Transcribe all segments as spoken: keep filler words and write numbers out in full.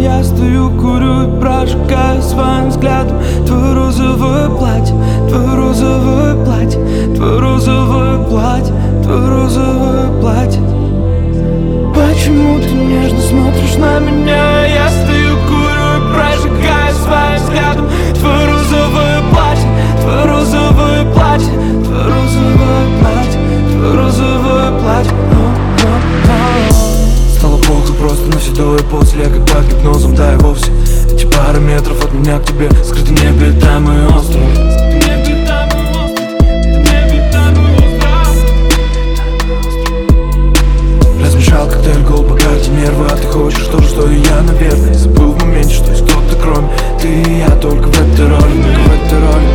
я стою, курю и прожигаю своим взглядом твое розовое платье, твое розовое платье, твое розовое платье, твое розовое платье. Почему ты нежно смотришь на меня? Я стою, курю и прожигаю своим взглядом твое розовое платье, твое розовое платье, твое розовое платье, твое розовое платье. Стало плохо просто на седое после, как под гипнозом, да и вовсе. Эти пары метров от меня к тебе, скрыты в небе, там и остров. Размешал коктейль гол по карте нервы, а ты хочешь то же, что и я, наверное. Забыл в моменте, что есть кто-то кроме ты и я, только в этой роли, только в этой роли.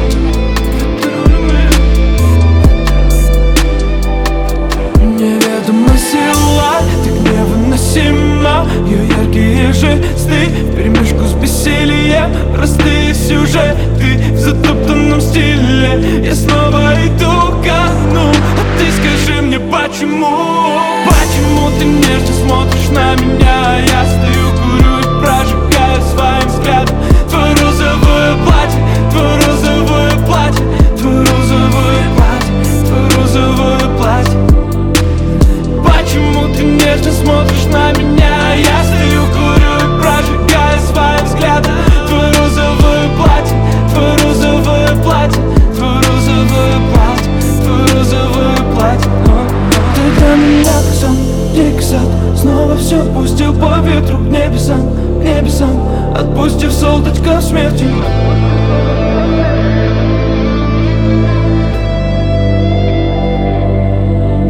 Неведомая сила, так невыносима. Ее яркие жесты вперемешку с бессилием, простые сюжеты в затоптанном стиле. Я снова иду ко дну, а ты скажи мне почему? Почему ты нежно смотришь на меня? Я стою, курю и прожигаю своим взглядом твое розовое платье, твое розовое платье, твое розовое платье, твое розовое платье. Почему ты нежно смотришь на меня? Я стою, курю и прожигаю своим взглядом твое розовое платье, твое розовое платье, твое розовое платье, твое розовое платье. Ты для меня как сон, дикий сад, снова все пустил по ветру к небесам, к небесам, отпустив солдатиков смерти.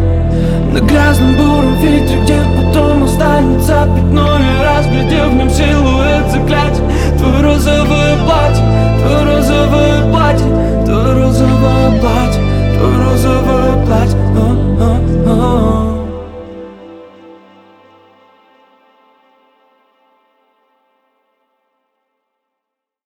На грязном буром ветре, где потом останется пятно, я разглядел в нем все